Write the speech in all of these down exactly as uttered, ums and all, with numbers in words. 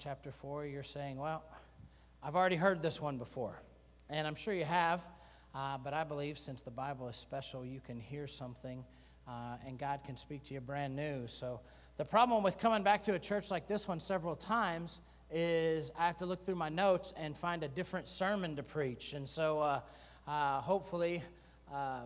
chapter four, you're saying, well, I've already heard this one before. And I'm sure you have, uh, but I believe since the Bible is special, you can hear something uh, and God can speak to you brand new. So the problem with coming back to a church like this one several times is I have to look through my notes and find a different sermon to preach. And so uh, uh, hopefully... Uh,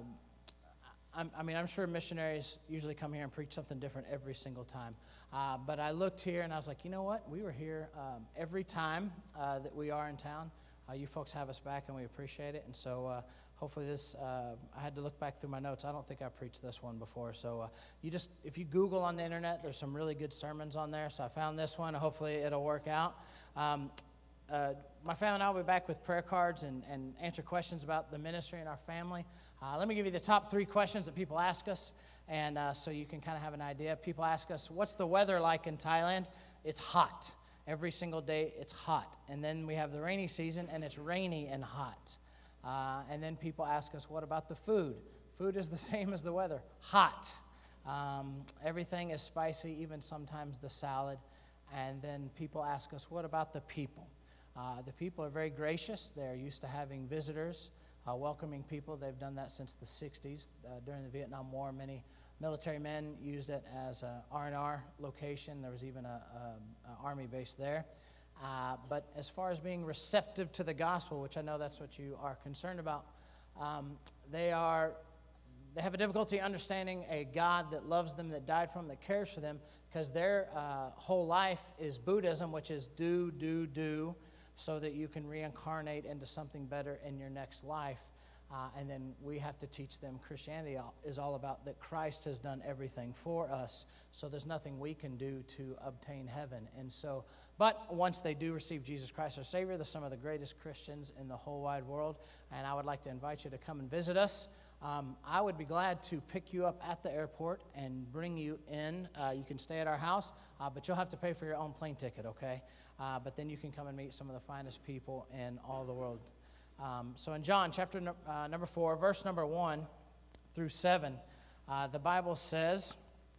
I'm, I mean, I'm sure missionaries usually come here and preach something different every single time. Uh, but I looked here and I was like, you know what? We were here um, every time uh, that we are in town. Uh, you folks have us back and we appreciate it. And so uh, hopefully this, uh, I had to look back through my notes. I don't think I preached this one before. So uh, you just, if you Google on the internet, there's some really good sermons on there. So I found this one. Hopefully it'll work out. Um, uh, my family and I will be back with prayer cards and, and answer questions about the ministry and our family. Uh, let me give you the top three questions that people ask us, and uh, so you can kind of have an idea. People ask us, what's the weather like in Thailand? It's hot. Every single day, it's hot. And then we have the rainy season, and it's rainy and hot. Uh, and then people ask us, what about the food? Food is the same as the weather, hot. Um, everything is spicy, even sometimes the salad. And then people ask us, what about the people? Uh, the people are very gracious. They're used to having visitors. Uh, welcoming people. They've done that since the sixties. Uh, during the Vietnam War, many military men used it as a R and R location. There was even a, a, a army base there. Uh, but as far as being receptive to the gospel, which I know that's what you are concerned about, um, they are they have a difficulty understanding a God that loves them, that died for them, that cares for them, because their uh, whole life is Buddhism, which is do, do, do, so that you can reincarnate into something better in your next life. Uh, and then we have to teach them Christianity is all about that Christ has done everything for us, so there's nothing we can do to obtain heaven. And so, but once they do receive Jesus Christ, our Savior, they're some of the greatest Christians in the whole wide world, and I would like to invite you to come and visit us. Um, I would be glad to pick you up at the airport and bring you in. Uh, you can stay at our house, uh, but you'll have to pay for your own plane ticket, okay? Uh, but then you can come and meet some of the finest people in all the world. Um, so in John chapter no, uh, number four, verse number one through seven, uh, the Bible says,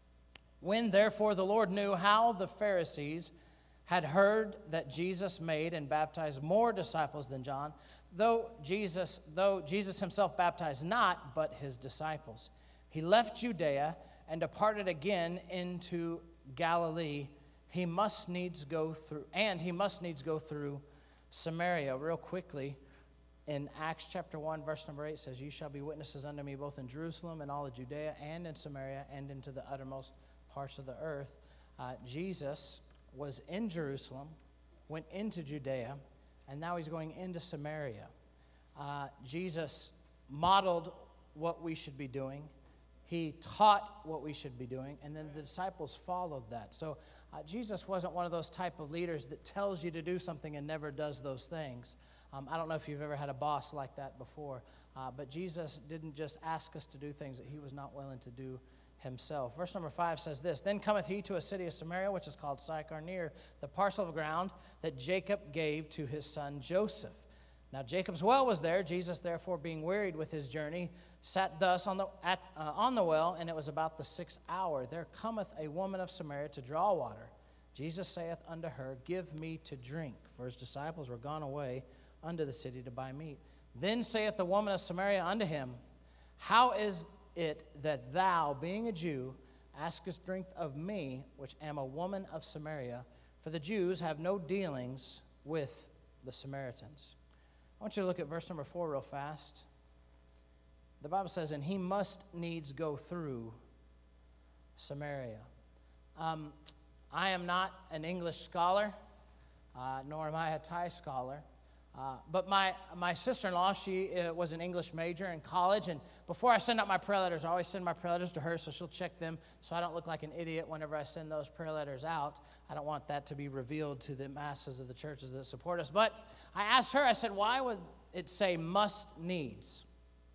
when therefore the Lord knew how the Pharisees had heard that Jesus made and baptized more disciples than John, though Jesus, though Jesus himself baptized not, but his disciples, he left Judea and departed again into Galilee. He must needs go through, and he must needs go through Samaria. Real quickly, in Acts chapter one, verse number eight says, you shall be witnesses unto me both in Jerusalem and all of Judea and in Samaria and into the uttermost parts of the earth. Uh, Jesus was in Jerusalem, went into Judea, and now he's going into Samaria. Uh, Jesus modeled what we should be doing. He taught what we should be doing, and then the disciples followed that. So uh, Jesus wasn't one of those type of leaders that tells you to do something and never does those things. Um, I don't know if you've ever had a boss like that before, uh, but Jesus didn't just ask us to do things that he was not willing to do himself. Verse number five says this, then cometh he to a city of Samaria, which is called Sychar, near the parcel of ground that Jacob gave to his son Joseph. Now Jacob's well was there. Jesus, therefore, being wearied with his journey, sat thus on the at, uh, on the well, and it was about the sixth hour. There cometh a woman of Samaria to draw water. Jesus saith unto her, give me to drink, for his disciples were gone away unto the city to buy meat. Then saith the woman of Samaria unto him, how is it that thou, being a Jew, askest drink of me, which am a woman of Samaria? For the Jews have no dealings with the Samaritans. I want you to look at verse number four real fast. The Bible says, and he must needs go through Samaria. Um, I am not an English scholar, uh, nor am I a Thai scholar. Uh, but my, my sister-in-law, she uh, was an English major in college, and before I send out my prayer letters, I always send my prayer letters to her so she'll check them so I don't look like an idiot whenever I send those prayer letters out. I don't want that to be revealed to the masses of the churches that support us. But I asked her, I said, why would it say must needs?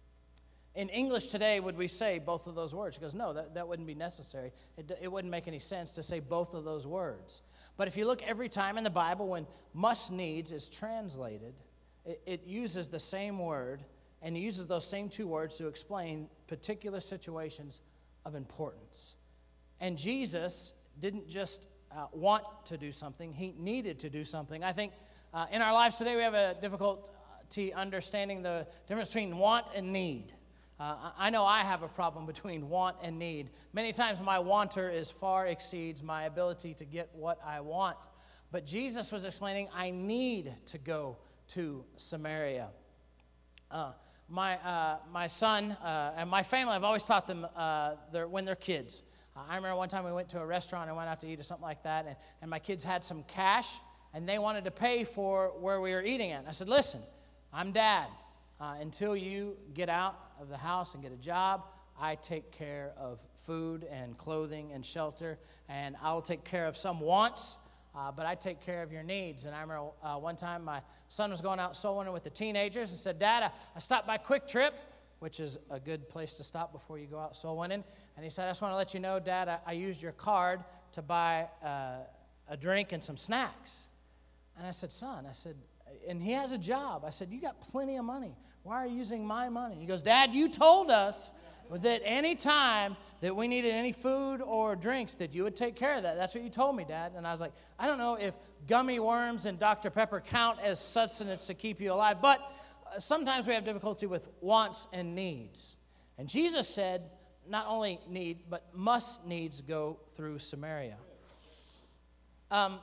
In English today, would we say both of those words? She goes, no, that, that wouldn't be necessary. It, it wouldn't make any sense to say both of those words. But if you look every time in the Bible when must needs is translated, it, it uses the same word, and it uses those same two words to explain particular situations of importance. And Jesus didn't just uh, want to do something. He needed to do something. I think uh, in our lives today we have a difficulty understanding the difference between want and need. Uh, I know I have a problem between want and need. Many times my wanter is far exceeds my ability to get what I want. But Jesus was explaining, I need to go to Samaria. Uh, my uh, my son uh, and my family, I've always taught them uh, their, when they're kids. Uh, I remember one time we went to a restaurant and went out to eat or something like that, and, and my kids had some cash, and they wanted to pay for where we were eating at. And I said, listen, I'm dad. Uh, until you get out of the house and get a job, I take care of food and clothing and shelter, and I'll take care of some wants, uh, but I take care of your needs. And I remember uh, one time my son was going out soul winning with the teenagers and said, Dad, I, I stopped by Quick Trip, which is a good place to stop before you go out soul winning. And he said, I just want to let you know, Dad, I, I used your card to buy uh, a drink and some snacks. And I said, son, I said, and he has a job. I said, you got plenty of money. Why are you using my money? He goes, Dad, you told us that any time that we needed any food or drinks that you would take care of that. That's what you told me, Dad. And I was like, I don't know if gummy worms and Doctor Pepper count as sustenance to keep you alive, but sometimes we have difficulty with wants and needs. And Jesus said, not only need, but must needs go through Samaria. Um,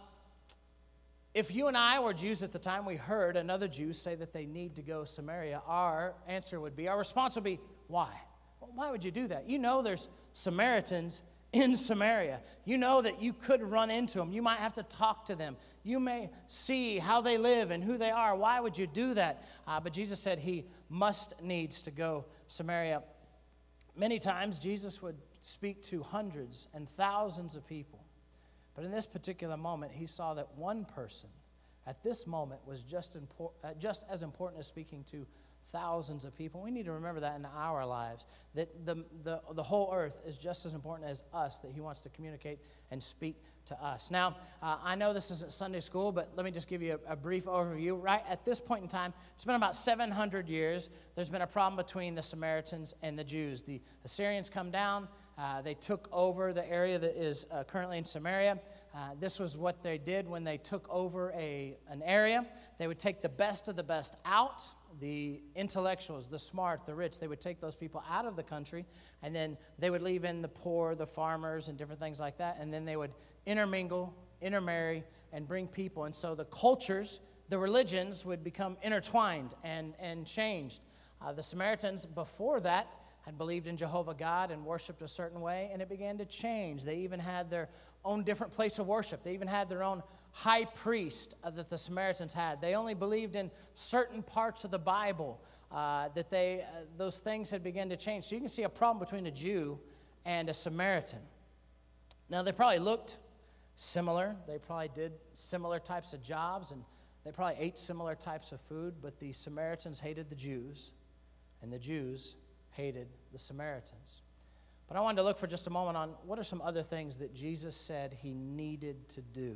If you and I were Jews at the time, we heard another Jew say that they need to go Samaria, our answer would be, our response would be, why? Well, why would you do that? You know there's Samaritans in Samaria. You know that you could run into them. You might have to talk to them. You may see how they live and who they are. Why would you do that? Uh, but Jesus said he must needs to go Samaria. Many times Jesus would speak to hundreds and thousands of people. But in this particular moment, he saw that one person at this moment was just, impor- uh, just as important as speaking to thousands of people. We need to remember that in our lives, that the, the, the whole earth is just as important as us, that he wants to communicate and speak to us. Now, uh, I know this isn't Sunday school, but let me just give you a, a brief overview. Right at this point in time, it's been about seven hundred years. There's been a problem between the Samaritans and the Jews. The Assyrians come down. Uh, they took over the area that is uh, currently in Samaria. Uh, this was what they did when they took over a an area. They would take the best of the best out, the intellectuals, the smart, the rich. They would take those people out of the country, and then they would leave in the poor, the farmers, and different things like that, and then they would intermingle, intermarry, and bring people. And so the cultures, the religions would become intertwined and, and changed. Uh, the Samaritans before that had believed in Jehovah God and worshiped a certain way, and it began to change. They even had their own different place of worship. They even had their own high priest uh, that the Samaritans had. They only believed in certain parts of the Bible, uh, that they uh, those things had begun to change. So you can see a problem between a Jew and a Samaritan. Now, they probably looked similar. They probably did similar types of jobs, and they probably ate similar types of food, but the Samaritans hated the Jews, and the Jews hated the Samaritans. But I wanted to look for just a moment on what are some other things that Jesus said he needed to do.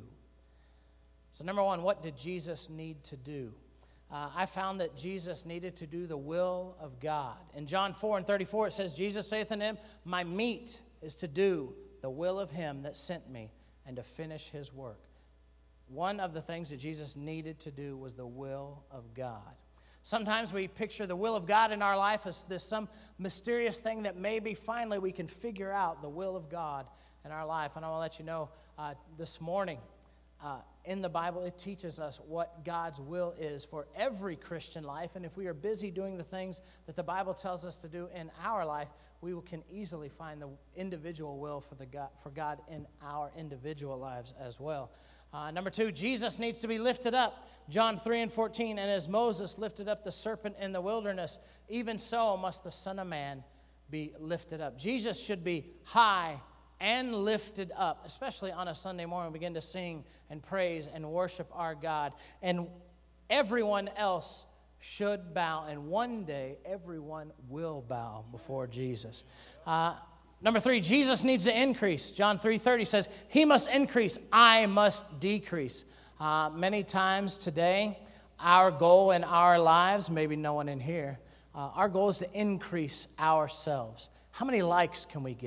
So number one, what did Jesus need to do? Uh, I found that Jesus needed to do the will of God. In John four and thirty-four, it says, Jesus saith unto him, my meat is to do the will of him that sent me and to finish his work. One of the things that Jesus needed to do was the will of God. Sometimes we picture the will of God in our life as this some mysterious thing that maybe finally we can figure out the will of God in our life. And I want to let you know uh, this morning, uh, in the Bible, it teaches us what God's will is for every Christian life. And if we are busy doing the things that the Bible tells us to do in our life, we can easily find the individual will for, the God, for God in our individual lives as well. Uh, number two, Jesus needs to be lifted up. John three and fourteen, and as Moses lifted up the serpent in the wilderness, even so must the Son of Man be lifted up. Jesus should be high and lifted up, especially on a Sunday morning. We begin to sing and praise and worship our God. And everyone else should bow, and one day everyone will bow before Jesus. Uh, Number three, Jesus needs to increase. John three thirty says, he must increase, I must decrease. Uh, many times today, our goal in our lives, maybe no one in here, uh, our goal is to increase ourselves. How many likes can we get?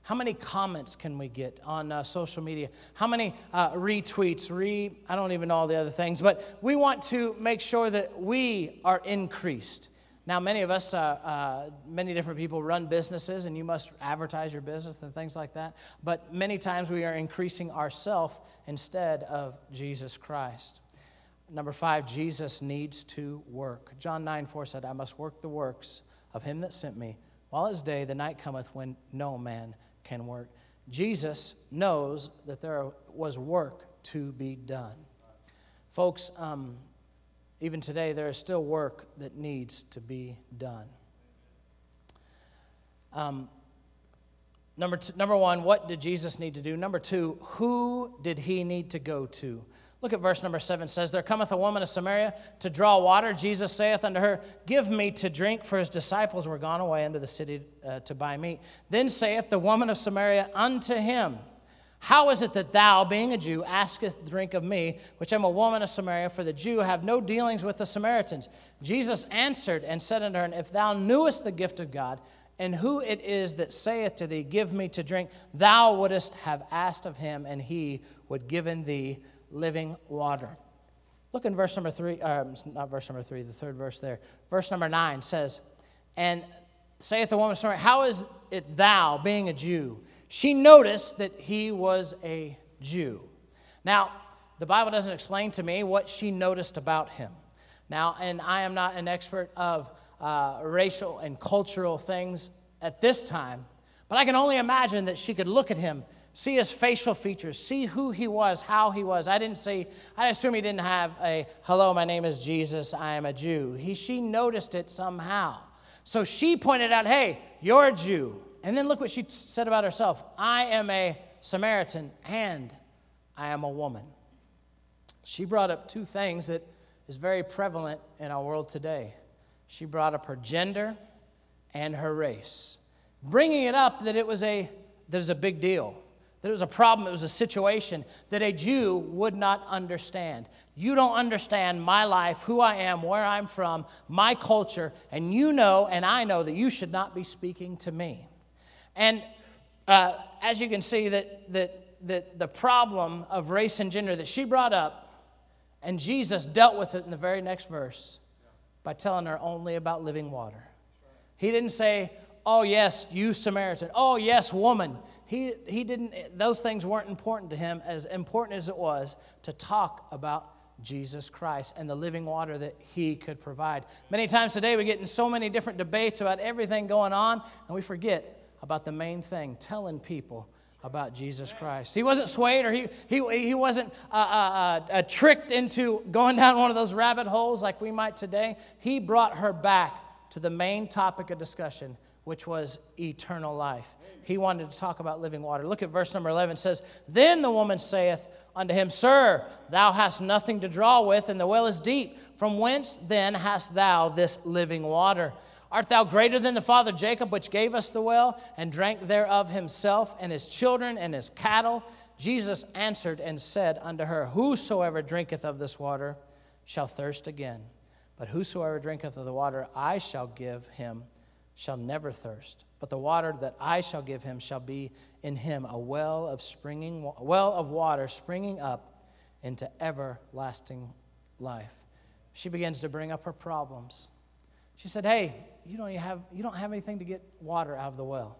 How many comments can we get on uh, social media? How many uh, retweets, re, I don't even know all the other things, but we want to make sure that we are increased. Now, many of us, uh, uh, many different people run businesses, and you must advertise your business and things like that. But many times we are increasing ourselves instead of Jesus Christ. Number five, Jesus needs to work. John nine four said, I must work the works of him that sent me. While it's day, the night cometh when no man can work. Jesus knows that there was work to be done. Folks, um, even today, there is still work that needs to be done. Um, number two, number one, what did Jesus need to do? Number two, who did he need to go to? Look at verse number seven. It says, There cometh a woman of Samaria to draw water. Jesus saith unto her, Give me to drink, for his disciples were gone away into the city uh, to buy meat. Then saith the woman of Samaria unto him, How is it that thou, being a Jew, askest drink of me, which am a woman of Samaria? For the Jew have no dealings with the Samaritans. Jesus answered and said unto her, If thou knewest the gift of God, and who it is that saith to thee, Give me to drink, thou wouldest have asked of him, and he would given thee living water. Look in verse number three, uh, not verse number three, the third verse there. Verse number nine says, And saith the woman, sorry, How is it thou, being a Jew? She noticed that he was a Jew. Now, the Bible doesn't explain to me what she noticed about him. Now, and I am not an expert of uh, racial and cultural things at this time, but I can only imagine that she could look at him, see his facial features, see who he was, how he was. I didn't see, I assume he didn't have a, hello, my name is Jesus, I am a Jew. He, she noticed it somehow. So she pointed out, hey, you're a Jew. And then look what she said about herself. I am a Samaritan and I am a woman. She brought up two things that is very prevalent in our world today. She brought up her gender and her race, bringing it up that it was a, that it was a big deal. That it was a problem, it was a situation that a Jew would not understand. You don't understand my life, who I am, where I'm from, my culture, and you know and I know that you should not be speaking to me. And uh, as you can see, that, that, that the problem of race and gender that she brought up, and Jesus dealt with it in the very next verse by telling her only about living water. He didn't say, oh, yes, you Samaritan. Oh, yes, woman. He, he didn't, those things weren't important to him, as important as it was to talk about Jesus Christ and the living water that he could provide. Many times today we get in so many different debates about everything going on, and we forget about the main thing, telling people about Jesus Christ. He wasn't swayed, or he he, he wasn't uh, uh, uh, tricked into going down one of those rabbit holes like we might today. He brought her back to the main topic of discussion, which was eternal life. He wanted to talk about living water. Look at verse number eleven. It says, Then the woman saith unto him, Sir, thou hast nothing to draw with, and the well is deep. From whence then hast thou this living water? Art thou greater than the father Jacob, which gave us the well, and drank thereof himself, and his children, and his cattle? Jesus answered and said unto her, Whosoever drinketh of this water shall thirst again. But whosoever drinketh of the water I shall give him shall never thirst. But the water that I shall give him shall be in him a well of springing, well of water springing up into everlasting life. She begins to bring up her problems. She said, hey, you don't have you don't have anything to get water out of the well.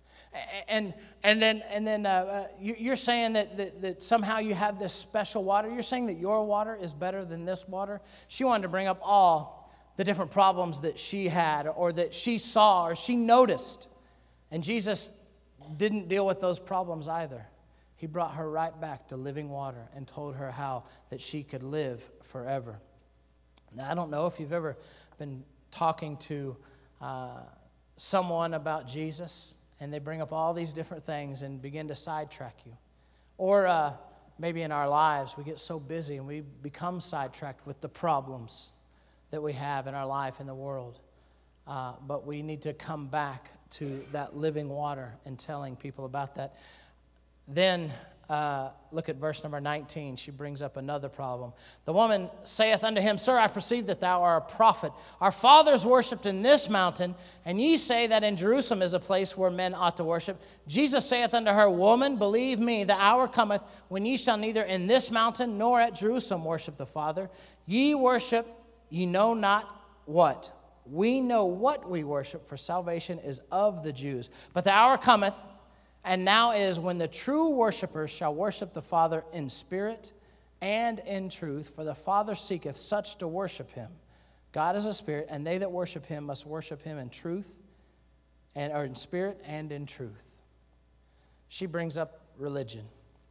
And and then and then uh, you're saying that, that that somehow you have this special water. You're saying that your water is better than this water. She wanted to bring up all the different problems that she had, or that she saw, or she noticed. And Jesus didn't deal with those problems either. He brought her right back to living water and told her how that she could live forever. Now, I don't know if you've ever been talking to uh, someone about Jesus, and they bring up all these different things and begin to sidetrack you. Or uh, maybe in our lives, we get so busy and we become sidetracked with the problems that we have in our life in the world. Uh, but we need to come back to that living water and telling people about that. Then uh, look at verse number nineteen. She brings up another problem. The woman saith unto him, Sir, I perceive that thou art a prophet. Our fathers worshipped in this mountain, and ye say that in Jerusalem is a place where men ought to worship. Jesus saith unto her, Woman, believe me, the hour cometh when ye shall neither in this mountain nor at Jerusalem worship the Father. Ye worship, ye know not what. We know what we worship, for salvation is of the Jews. But the hour cometh, and now is, when the true worshipers shall worship the Father in spirit and in truth, for the Father seeketh such to worship him. God is a spirit, and they that worship him must worship him in truth, and or in spirit and in truth. She brings up religion.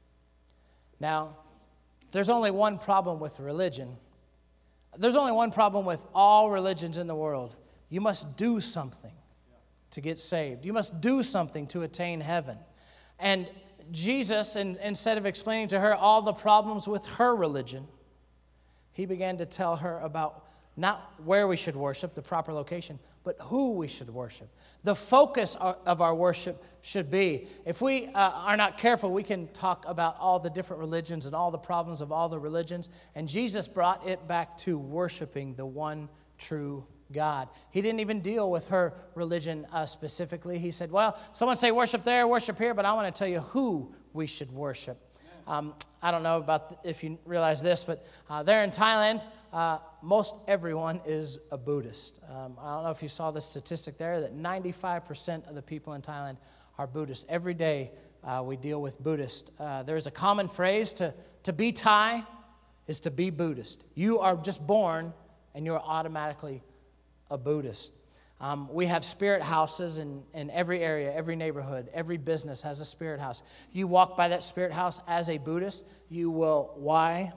Now, there's only one problem with religion. There's only one problem with all religions in the world. You must do something to get saved. You must do something to attain heaven. And Jesus, in, instead of explaining to her all the problems with her religion, he began to tell her about not where we should worship, the proper location, but who we should worship. The focus of our worship should be. If we uh, are not careful, we can talk about all the different religions and all the problems of all the religions, and Jesus brought it back to worshiping the one true God. He didn't even deal with her religion uh, specifically. He said, well, someone say worship there, worship here, but I want to tell you who we should worship. Um, I don't know about th- if you realize this, but uh, there in Thailand, uh, most everyone is a Buddhist. Um, I don't know if you saw the statistic there that ninety-five percent of the people in Thailand are Buddhist. Every day uh, we deal with Buddhist. Uh, there is a common phrase to, to be Thai is to be Buddhist. You are just born and you're automatically a Buddhist. Um, we have spirit houses in, in every area, every neighborhood, every business has a spirit house. You walk by that spirit house as a Buddhist, you will, why?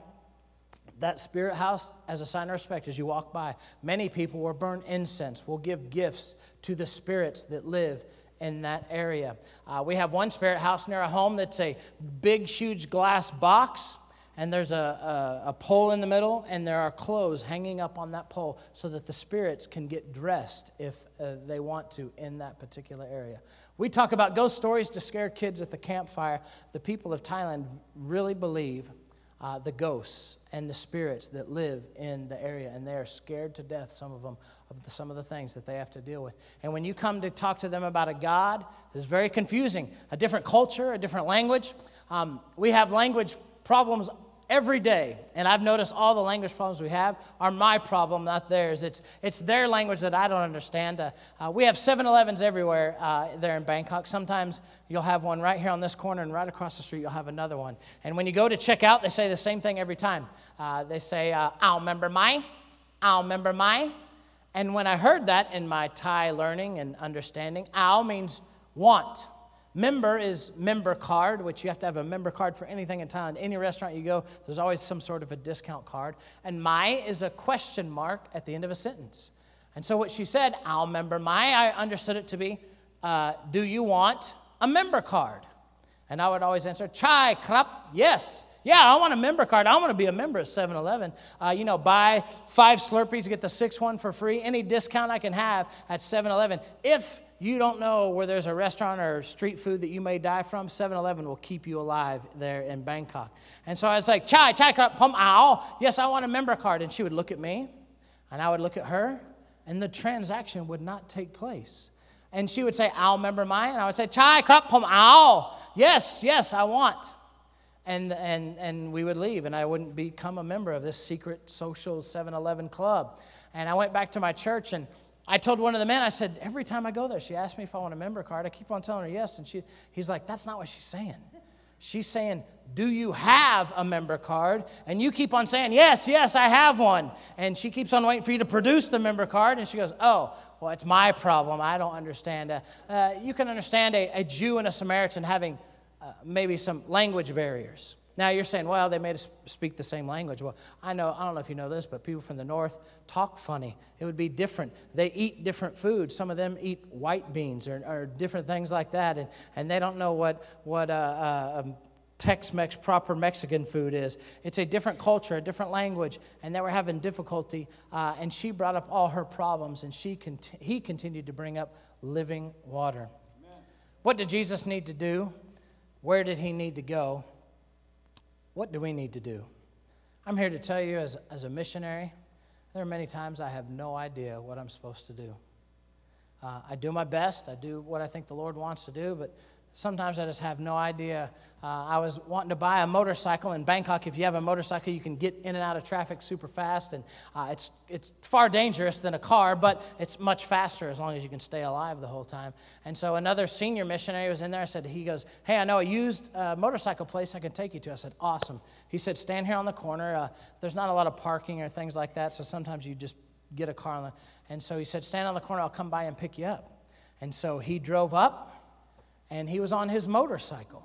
That spirit house, as a sign of respect, as you walk by, many people will burn incense, will give gifts to the spirits that live in that area. Uh, we have one spirit house near our home that's a big, huge glass box, and there's a, a, a pole in the middle, and there are clothes hanging up on that pole so that the spirits can get dressed if uh, they want to in that particular area. We talk about ghost stories to scare kids at the campfire. The people of Thailand really believe uh, the ghosts and the spirits that live in the area, and they are scared to death, some of them, of the, some of the things that they have to deal with. And when you come to talk to them about a God, it's very confusing. A different culture, a different language. Um, we have language problems every day, and I've noticed all the language problems we have are my problem, not theirs. It's it's their language that I don't understand. Uh, uh, we have seven elevens everywhere uh, there in Bangkok. Sometimes you'll have one right here on this corner, and right across the street you'll have another one. And when you go to check out, they say the same thing every time. Uh, they say, uh, I'll remember my, I'll remember my. And when I heard that in my Thai learning and understanding, Ao means want. Member is member card, which you have to have a member card for anything in Thailand. Any restaurant you go, there's always some sort of a discount card. And my is a question mark at the end of a sentence. And so what she said, I'll member my, I understood it to be, uh, do you want a member card? And I would always answer, chai krap, yes. Yeah, I want a member card. I want to be a member at seven eleven. Uh, you know, buy five Slurpees, get the sixth one for free. Any discount I can have at seven eleven. If you don't know where there's a restaurant or street food that you may die from, seven eleven will keep you alive there in Bangkok. And so I was like, chai, chai, pom ao. Yes, I want a member card. And she would look at me, and I would look at her, and the transaction would not take place. And she would say, I'll member mine. And I would say, chai, krap, pom ao. Yes, yes, I want. And, and, and we would leave, and I wouldn't become a member of this secret social seven eleven club. And I went back to my church, and I told one of the men, I said, every time I go there, she asks me if I want a member card. I keep on telling her yes, and she, he's like, that's not what she's saying. She's saying, do you have a member card? And you keep on saying, yes, yes, I have one. And she keeps on waiting for you to produce the member card, and she goes, oh, well, it's my problem. I don't understand. Uh, uh, you can understand a, a Jew and a Samaritan having uh, maybe some language barriers. Now, you're saying, well, they made us speak the same language. Well, I know, I don't know if you know this, but people from the north talk funny. It would be different. They eat different food. Some of them eat white beans or, or different things like that, and, and they don't know what, what uh, uh, um, Tex-Mex proper Mexican food is. It's a different culture, a different language, and they were having difficulty, uh, and she brought up all her problems, and she cont- he continued to bring up living water. Amen. What did Jesus need to do? Where did he need to go? what do we need to do? I'm here to tell you as, as a missionary, there are many times I have no idea what I'm supposed to do. Uh, I do my best. I do what I think the Lord wants to do, but sometimes I just have no idea. Uh, I was wanting to buy a motorcycle in Bangkok. If you have a motorcycle, you can get in and out of traffic super fast, and uh, it's it's far dangerous than a car, but it's much faster as long as you can stay alive the whole time. And so another senior missionary was in there. I said, he goes, hey, I know a used uh, motorcycle place I can take you to. I said, awesome. He said, stand here on the corner. Uh, there's not a lot of parking or things like that, so sometimes you just get a car. On the, and so he said, stand on the corner. I'll come by and pick you up. And so he drove up. And he was on his motorcycle.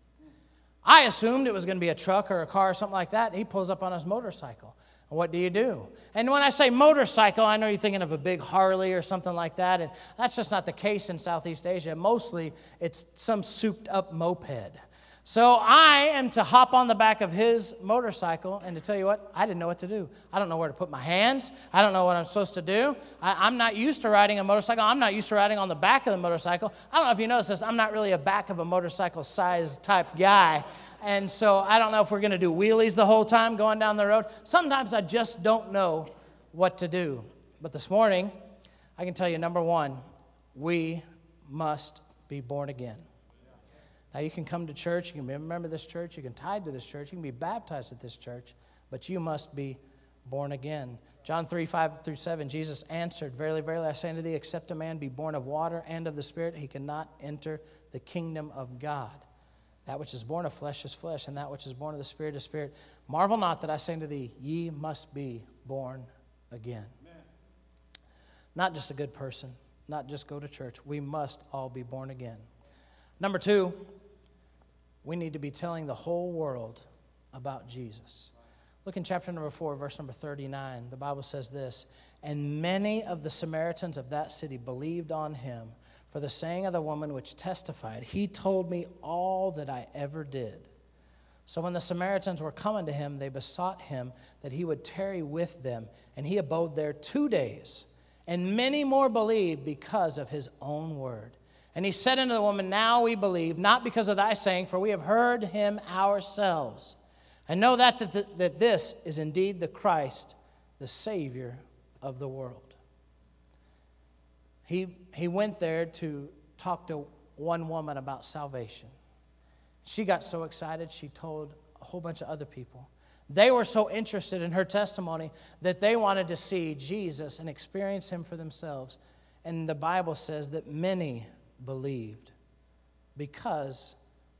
I assumed it was going to be a truck or a car or something like that. He pulls up on his motorcycle. And what do you do? And when I say motorcycle, I know you're thinking of a big Harley or something like that. And that's just not the case in Southeast Asia. Mostly, it's some souped-up moped. So I am to hop on the back of his motorcycle, and to tell you what, I didn't know what to do. I don't know where to put my hands. I don't know what I'm supposed to do. I, I'm not used to riding a motorcycle. I'm not used to riding on the back of the motorcycle. I don't know if you notice this. I'm not really a back of a motorcycle size type guy. And so I don't know if we're going to do wheelies the whole time going down the road. Sometimes I just don't know what to do. But this morning, I can tell you, number one, we must be born again. Now, you can come to church, you can be a member of this church, you can tithe to this church, you can be baptized at this church, but you must be born again. John three, five through seven, Jesus answered, verily, verily, I say unto thee, except a man be born of water and of the Spirit, he cannot enter the kingdom of God. That which is born of flesh is flesh, and that which is born of the Spirit is spirit. Marvel not that I say unto thee, ye must be born again. Amen. Not just a good person, not just go to church. We must all be born again. Number two, we need to be telling the whole world about Jesus. Look in chapter number four, verse number thirty-nine. The Bible says this, and many of the Samaritans of that city believed on him for the saying of the woman which testified, he told me all that I ever did. So when the Samaritans were coming to him, they besought him that he would tarry with them, and he abode there two days. And many more believed because of his own word. And he said unto the woman, now we believe, not because of thy saying, for we have heard him ourselves. And know that, that, that this is indeed the Christ, the Savior of the world. He, he went there to talk to one woman about salvation. She got so excited, she told a whole bunch of other people. They were so interested in her testimony that they wanted to see Jesus and experience him for themselves. And the Bible says that many believed because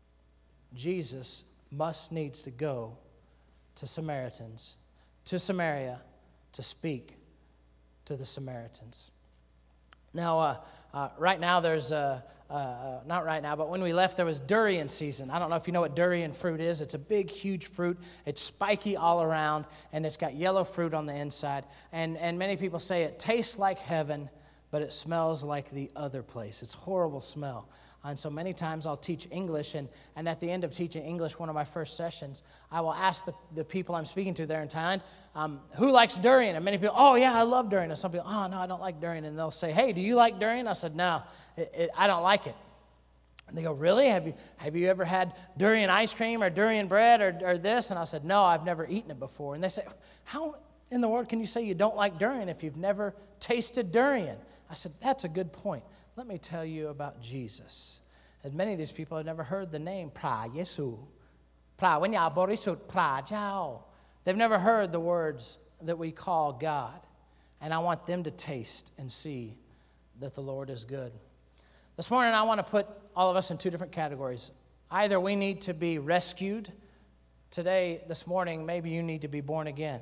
Jesus must needs to go to Samaritans, to Samaria, to speak to the Samaritans. Now, uh, uh, right now there's, uh, uh, not right now, but when we left there was durian season. I don't know if you know what durian fruit is. It's a big, huge fruit. It's spiky all around, and it's got yellow fruit on the inside. And, and many people say it tastes like heaven, but it smells like the other place. It's a horrible smell. And so many times I'll teach English, and, and at the end of teaching English, one of my first sessions, I will ask the, the people I'm speaking to there in Thailand, um, who likes durian? And many people, oh, yeah, I love durian. And some people, oh, no, I don't like durian. And they'll say, hey, do you like durian? I said, no, it, it, I don't like it. And they go, really? Have you have you ever had durian ice cream or durian bread or, or this? And I said, no, I've never eaten it before. And they say, how in the world can you say you don't like durian if you've never tasted durian? I said, that's a good point. Let me tell you about Jesus. And many of these people have never heard the name Pra Yesu. Pra Wanya Borisut Pra Jao. They've never heard the words that we call God. And I want them to taste and see that the Lord is good. This morning I want to put all of us in two different categories. Either we need to be rescued. Today, this morning, maybe you need to be born again.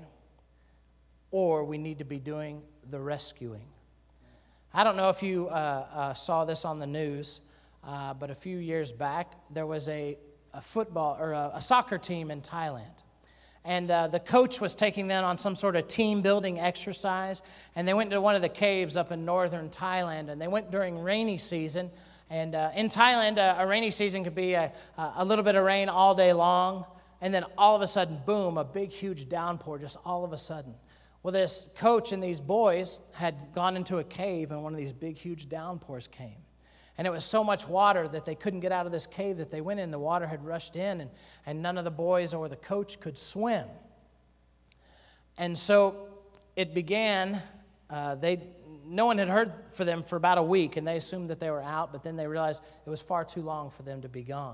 Or we need to be doing the rescuing. I don't know if you uh, uh, saw this on the news, uh, but a few years back, there was a, a football or a, a soccer team in Thailand. And uh, the coach was taking them on some sort of team-building exercise, and they went to one of the caves up in northern Thailand, and they went during rainy season. And uh, in Thailand, uh, a rainy season could be a, a little bit of rain all day long, and then all of a sudden, boom, a big, huge downpour just all of a sudden. Well, this coach and these boys had gone into a cave, and one of these big, huge downpours came. And it was so much water that they couldn't get out of this cave that they went in. The water had rushed in, and, and none of the boys or the coach could swim. And so it began, uh, they no one had heard for them for about a week, and they assumed that they were out, but then they realized it was far too long for them to be gone.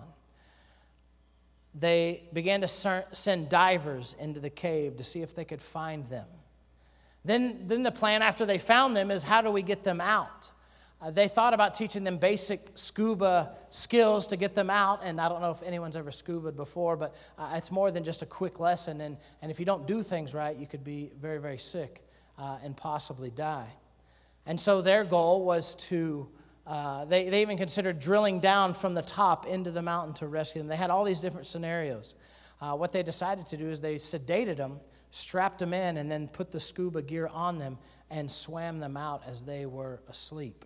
They began to send divers into the cave to see if they could find them. Then, then the plan after they found them is, how do we get them out? Uh, they thought about teaching them basic scuba skills to get them out, and I don't know if anyone's ever scubaed before, but uh, it's more than just a quick lesson, and, and if you don't do things right, you could be very, very sick uh, and possibly die. And so their goal was to, uh, they, they even considered drilling down from the top into the mountain to rescue them. They had all these different scenarios. Uh, what they decided to do is they sedated them, strapped them in, and then put the scuba gear on them and swam them out as they were asleep.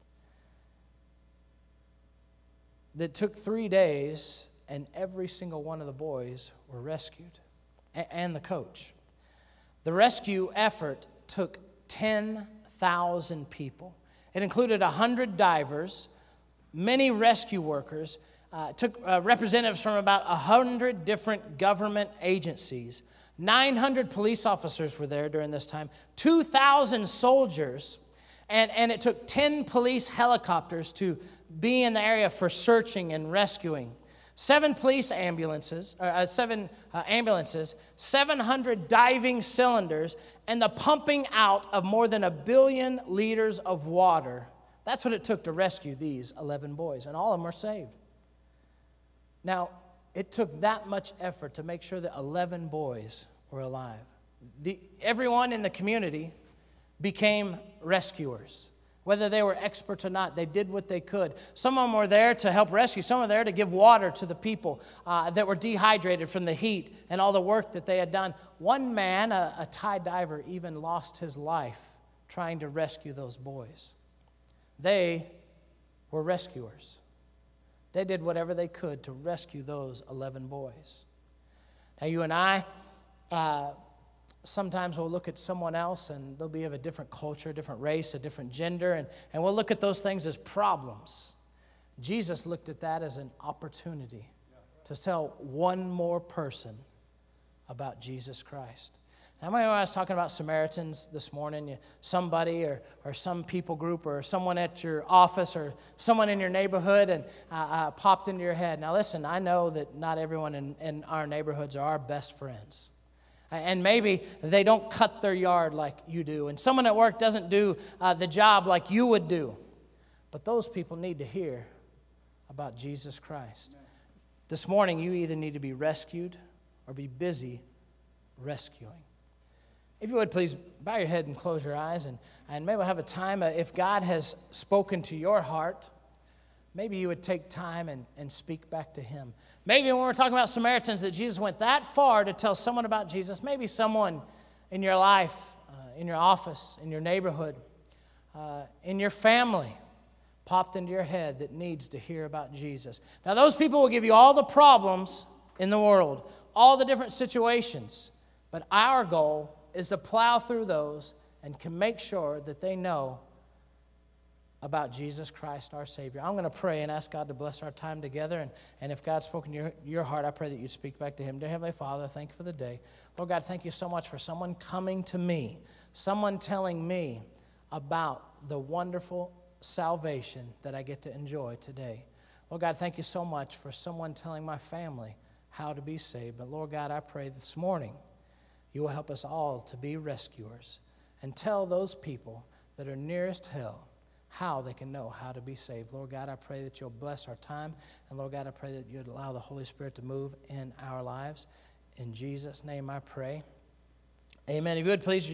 It took three days, and every single one of the boys were rescued, and the coach. The rescue effort took ten thousand people. It included one hundred divers, many rescue workers. Uh, it took uh, representatives from about one hundred different government agencies. nine hundred police officers were there during this time, two thousand soldiers, and, and it took ten police helicopters to be in the area for searching and rescuing. Seven police ambulances, uh, seven uh, ambulances, seven hundred diving cylinders, and the pumping out of more than a billion liters of water. That's what it took to rescue these eleven boys, and all of them were saved. Now, it took that much effort to make sure that eleven boys were alive. The, everyone in the community became rescuers. Whether they were experts or not, they did what they could. Some of them were there to help rescue. Some were there to give water to the people uh, that were dehydrated from the heat and all the work that they had done. One man, a, a Thai diver, even lost his life trying to rescue those boys. They were rescuers. They did whatever they could to rescue those eleven boys. Now, you and I, uh, sometimes we'll look at someone else and they'll be of a different culture, a different race, a different gender, and, and we'll look at those things as problems. Jesus looked at that as an opportunity to tell one more person about Jesus Christ. Now, when I was talking about Samaritans this morning, you, somebody or, or some people group or someone at your office or someone in your neighborhood and uh, uh, popped into your head. Now listen, I know that not everyone in, in our neighborhoods are our best friends. And maybe they don't cut their yard like you do. And someone at work doesn't do uh, the job like you would do. But those people need to hear about Jesus Christ. Amen. This morning, you either need to be rescued or be busy rescuing. If you would, please bow your head and close your eyes. And, and maybe we'll have a time, uh, if God has spoken to your heart, maybe you would take time and, and speak back to him. Maybe when we're talking about Samaritans, that Jesus went that far to tell someone about Jesus. Maybe someone in your life, uh, in your office, in your neighborhood, uh, in your family, popped into your head that needs to hear about Jesus. Now, those people will give you all the problems in the world, all the different situations. But our goal is to plow through those and can make sure that they know about Jesus Christ, our Savior. I'm going to pray and ask God to bless our time together. And, and if God's spoken to your, your heart, I pray that you'd speak back to him. Dear Heavenly Father, thank you for the day. Lord God, thank you so much for someone coming to me, someone telling me about the wonderful salvation that I get to enjoy today. Lord God, thank you so much for someone telling my family how to be saved. But Lord God, I pray this morning you will help us all to be rescuers and tell those people that are nearest hell how they can know how to be saved. Lord God, I pray that you'll bless our time. And Lord God, I pray that you'd allow the Holy Spirit to move in our lives. In Jesus' name I pray. Amen. If you would please